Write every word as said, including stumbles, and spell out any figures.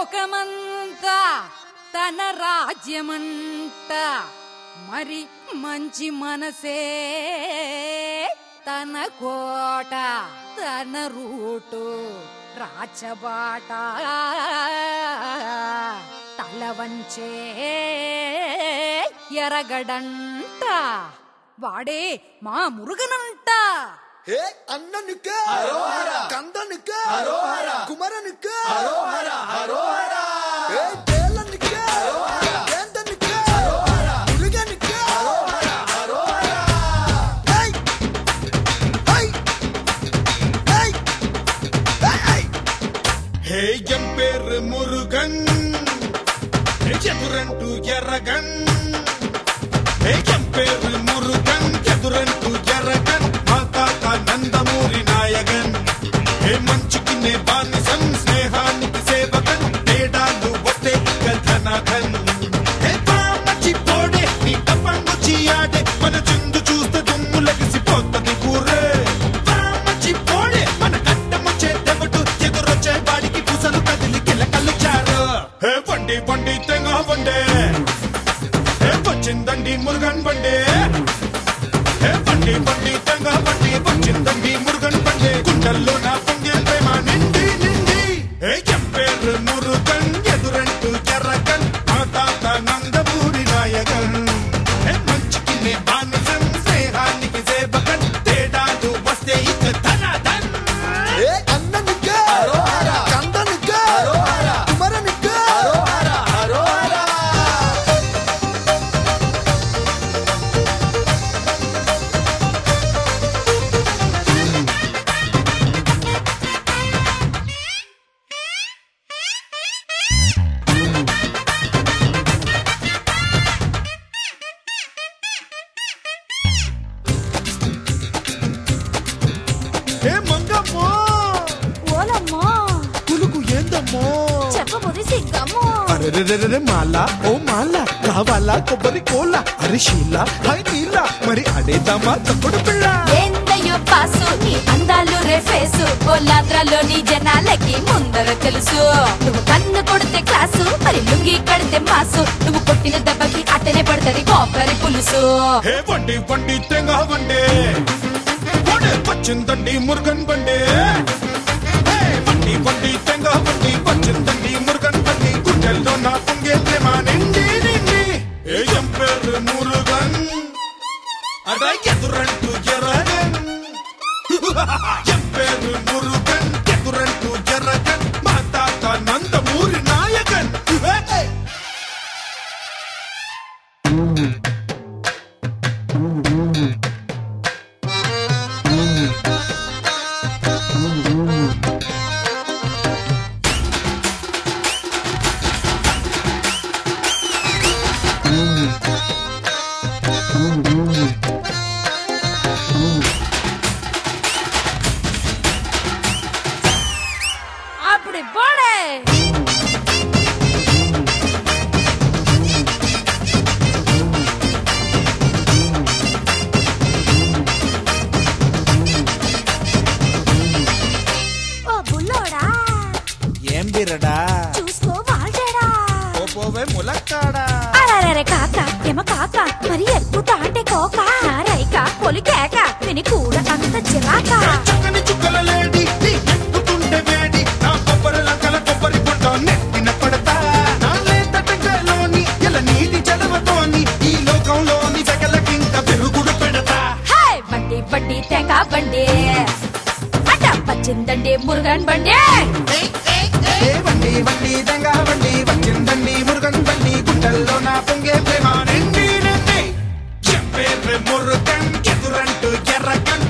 లోకమంతా తన రాజ్యమంట మరి మంచి మనసే తన కోట తన రూటు రాచబాట తల వంచే ఎరగడంట వాడే మా మురుగనంట. హే అన్ననుక కందనుక కుమరనుక హే దేలనుక ఏందనుక మురుగనుక హే హే హే హే ఎం పేరు మురుగన్ ఎదురంటూ ఎర్రగన్ హే ఎం పేరు మురుగన్ ఎదురంటూ ఎర్రగన్ నందమూరి నాయకన్ హే మంచికి నే బానిసన్ స్నేహానికి సేవకన్ తేడాలు వస్తే ధనధన్ హే బామచి పోడే నీ తప్పంగుచి ఆడే మన చిందు చూస్తే దుమ్ము లగిసిపోతుంది పూరే బామచి పోడే మన కట్టముచ్చే దెవటు ఎదురొచ్చే వాడికి పూసలు కదిలి కిలకలు చారు హే వండి వండి తెంగ వండే హే వచ్చిందండి మురుగన్ బండే హే బండి బండి తెంగ బండి వచ్చిందండి మురుగన్ బండే గుండెల్లో నా పొంగే ప్రేమ నిండి నిండి హే ఎం పేరు మురుగన్ ఎదురంటూ ఎర్రగన్ మా తాత నందమూరి నాయకన్ హే మంచికి నే బానిసం స్నేహానికి సేవకన్ తేడాలు వస్తే ఇక ధనధన్ హే అన్ననుక కందనుక కుమరనుక హే మంగమ్మో ఓలమ్మో కులుకు ఏందమ్మో చెప్పబోది సిగ్గమ్మో అరెరెరెరె మాలా ఓ మాలా కావాలా కొబ్బరి కోల అరిశీల హై నీల మరి అడేదామా తప్పుడు పిల్ల ఏందయ్యో పాసు నీ అందాలు రేఫేసు ఓలాద్రలోని జనాలకి ముందర తెలుసు నువ్వు కన్ను కొడితే క్లాసు మరి లుంగి కడితే మాసు నువ్వు కొట్టిన దెబ్బకి అట్టనే పడతది కోపరి పులుసు హే వండి వండి తెంగ వండే వండే వచ్చిందండి మురుగన్ బండే హే వండి వండి తెంగ వండి వచ్చిందండి మురుగన్ బండి గుండెల్లో నా పొంగే ప్రేమ నిండి నిండి హే ఎం పేరు మురుగన్ అడ ఎదురంటూ ఎర్రగన్ ఎం పేరు మురుగన్ ఎదురంటూ ఎర్రగన్ మా తాత నందమూరి నాయకన్ హే அப்படி போடே ఓ బుల్లోడా ఏం బిరడా చూసుకో వాల్టేడా ఓ పోవే ములక్కాడా అరే కాక ఏమ కాక మరి ఎక్కుతా అంటే కోక నారైక పొలికేక విని కూడా అంత చిరాక చక్కని చుక్కల లేడి నీ ఎక్కుతుంటే వేడి నా కొబ్బరి లంకల కొబ్బరి పుట్ట నెట్టిన పడతా నా లేత టెంకాయలోని ఇలా నీటి చదవతోని ఈ లోకంలోని సకలకింక పెరుగుడు పెడతా హే బండి బండి తెంగ బండి అట పచ్చిందండి మురుగన్ బండి ఏ బండి బండి దంగా బండి వచ్చిందండి మురుగన్ బండి గుండెల్లో నా పొంగే ప్రేమ నిండి నిండి ఎం పేరు మురుగన్ ఎదురంటూ ఎర్రగన్